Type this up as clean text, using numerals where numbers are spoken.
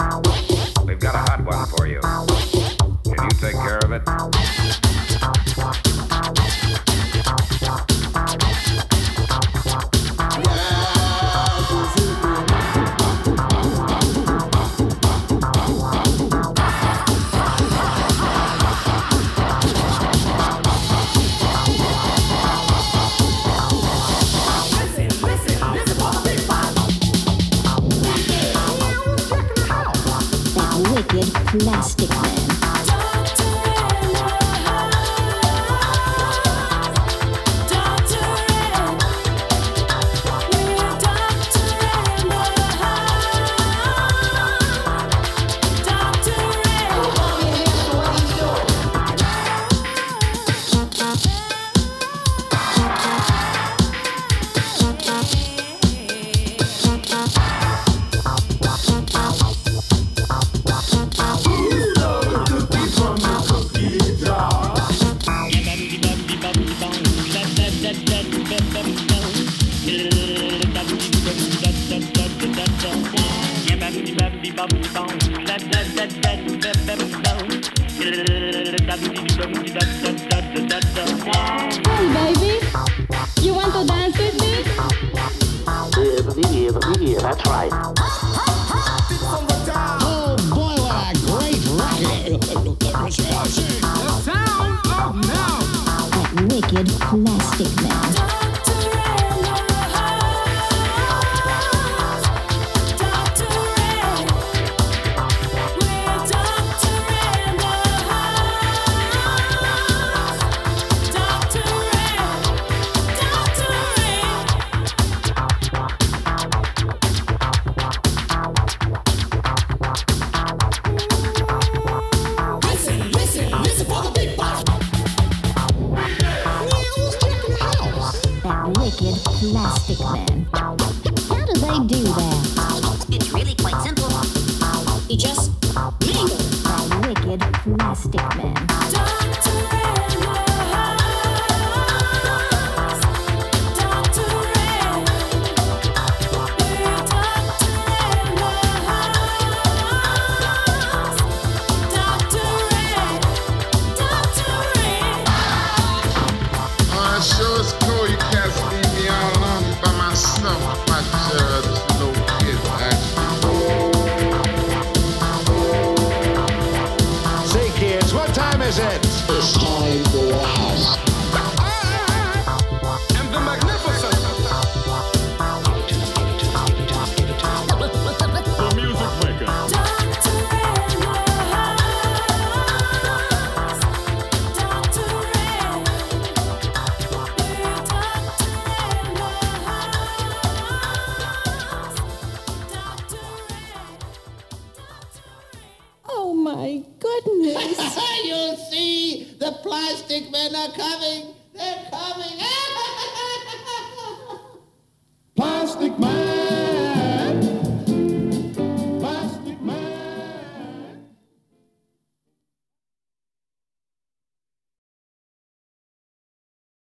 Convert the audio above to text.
We've got a hot one for you. Can you take care of it? Wicked Plastic Man. Hey baby, you want to dance with me? Yeah, that's right. Oh boy, what a great record! The sound of now. That wicked Plastic Man. Wicked Plastic Man. How do they do that? It's really quite simple. You just mingle. That wicked Plastic Man. Sure it's cool, you cats leave me all alone by myself. Like this little kid, actually. Say kids, what time is it? It's time for a house. And the magnificent. The music maker. Oh my goodness. You'll see the Plastic Men are coming.